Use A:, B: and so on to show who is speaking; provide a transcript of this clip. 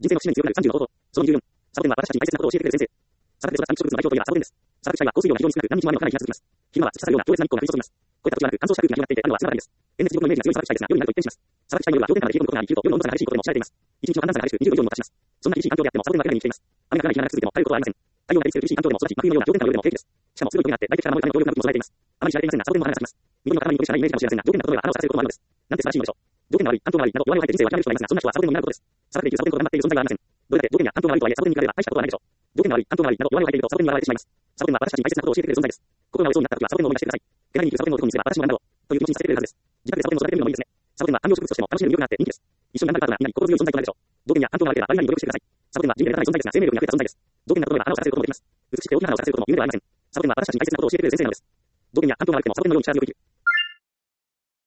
A: 人生の節目に強くなる30の方法。その24。サボテンは私たちに大切なことを教えてくれる先生。サボテンと育った植物の代表といえばサボテンです。サボテンは降水量が非常に少なく何日も雨の降らない日が続きます。昼間は突き刺さるような強烈な日光が降り注ぎます。こういった時はなく乾燥した空気が広がっていて雨は少なかったりです。炎熱地獄のイメージが強い砂漠地帯ですが、夜になると一変します。砂漠地帯の夜は氷点下まで冷え込むことがあり、昼と夜の温度差が激しいことでも知られています。一日の寒暖差が激しく24度も達します。そんな厳しい環境であってもサボテンは諦めに生きています。雨が降らない日が長く続いても耐えることはありません。太陽が照りつける厳しい環境でも育ち、真冬のような氷点下の夜でも平気です。しかも強い苔があって、大敵から守るための強力な武器も備えています。あまり知られていませんが、サボテンも花が咲きます。緑の塊に僕しかないイメージかもしれませんが、条件が整えば花を咲かせることもあるのです。なんて素晴らしいのでしょう。条件が悪い、環境が悪いなど弱音を吐いて人生を諦める人がいますが、そんな人はサボテンの実があることです。砂漠で生きるサボテンと頑張っている存在がありません。どれだけ条件や環境が悪いとはいえ、サボテンに比べれば大したことはないでしょう。条件が悪い、環境が悪いなど弱音を吐いているとサボテンに笑われてしまいます。サボテンは私たちに大切なことを教えてくれる存在です。心が折れそうになった時はサボテンを思い出してください。手紙に生きるサボテンの男にすれば私も頑張ろう。という気持ちにさせてくれるはずです。自宅でサボテンを育ててみるのもいいですね。サボテンは観葉植物としても楽しめる魅力があって人気です。一緒に頑張るパートナー、みんなに心強い存在となるでしょう。条件や環境が悪ければバリバリに努力してください。サボテンは地味で目立たない存在ですが、生命力に溢れた存在です。条件が整えば花を咲かせることもできます。美しくて大きな花を咲かせることも夢ではありません。サボテンは私たちに大切なことを教えてくれる先生なのです。条件や環境が悪くてもサボテンのように力強く生きる。